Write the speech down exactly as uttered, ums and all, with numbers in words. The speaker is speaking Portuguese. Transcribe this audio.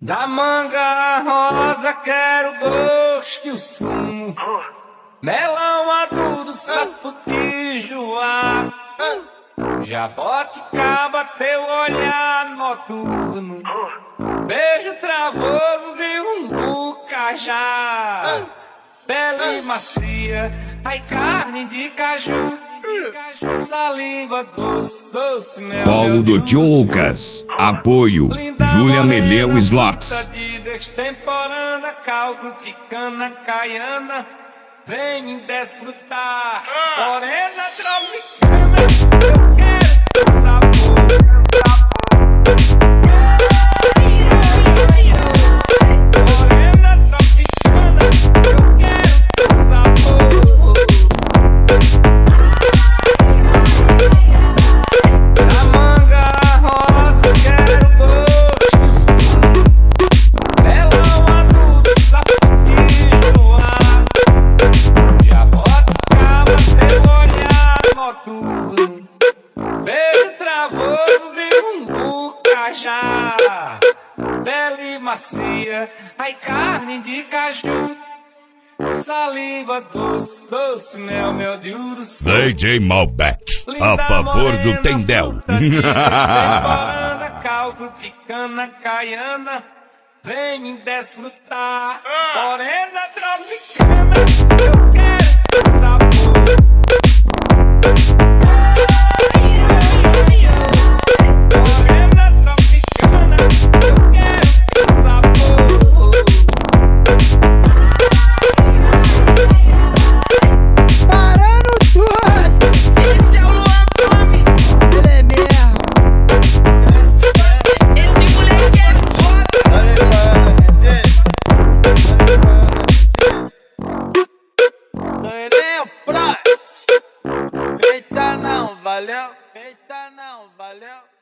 Da manga rosa quero gosto e o sumo, melão maduro, saputijuá, jaboticaba, teu olhar noturno, beijo travoso de um bucajá, pele macia, ai carne de caju, saliva doce, doce mel. Paulo do Tio Lucas, apoio Júlia Meleu Slots. De destemporânea, caldo de cana caiana, vem me desfrutar, morena tropicana, eu quero sabor, morena tropicana, eu quero sabor. Da manga rosa quero gosto e sumo, melão maduro, saputijuá, jaboticaba, teu olhar noturno, beijo travoso de um bucajá, pele macia, ai carne de caju, saliva doce, doce mel, mel de uruçu. D J Malbec, a favor do Tendel. Temporana, caldo de cana caiana, vem me desfrutar, morena tropicana, eu quero sabor. Morena tropicana, eu quero sabor. Parando tudo! Esse é o Luan Gomes, Ele é mesmo! esse moleque é foda. Não é nem o próximo! Eita não, valeu! Eita.